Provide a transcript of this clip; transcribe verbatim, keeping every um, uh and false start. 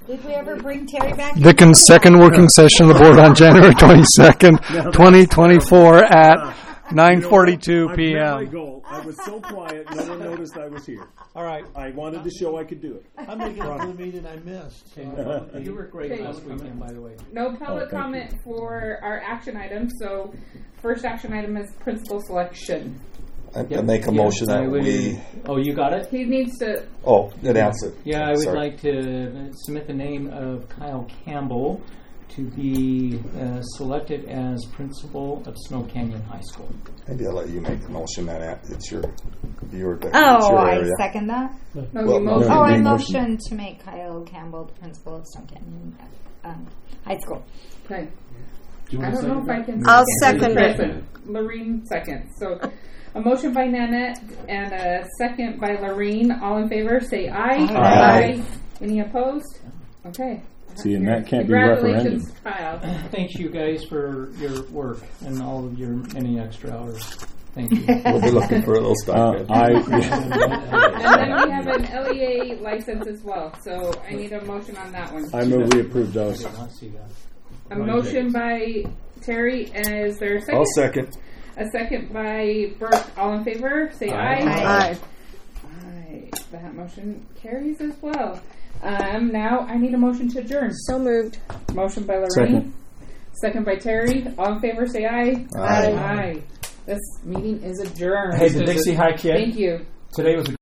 Did we ever bring Terry back? Dickens' second working session of the board on January twenty-second, twenty twenty-four at nine forty-two I've p met my m goal. I was so quiet, no one noticed I was here. All right. I wanted to show I could do it. I'm making it to the meeting I missed. So You were great Okay. last weekend, by the way. No public Oh, thank comment for our action items. So, first action item is principal selection. I, I Yep. make a Yes, motion I that would- we. Oh, you got it? He needs to. Oh, announce it. Yeah, I would Sorry. like to submit the name of Kyle Campbell to be uh, selected as principal of Snow Canyon High School. Maybe I'll let you make the motion, man. It's your, your, it's Oh, your I area. second that. No, Well, you no, motion. no, Oh, I Any motion to make Kyle Campbell the principal of Stone Canyon um, High School. Okay. Do you I want to don't know if I second can. I'll second second it. it. Lorene second. So, a motion by Nanette and a second by Lorene. All in favor, say aye. Aye. Any opposed? Okay. See, and that can't be referendum. Congratulations, Kyle. Thank you guys for your work and all of your many extra hours. Thank you. We'll be looking for those Uh, back. I, And then we have an L E A license as well. So, I need a motion on that one. I move we approve those. Okay, let's see that. A motion by Terry, and is there a second? I'll second. A second by Burke. All in favor, say aye. Aye. Aye. That motion carries as well. Um, now I need a motion to adjourn. So moved. Motion by Lorraine. Second. Second by Terry. All in favor, say aye. Aye. Aye. This meeting is adjourned. Hey, the Dixie High Kid. Thank you. Today was a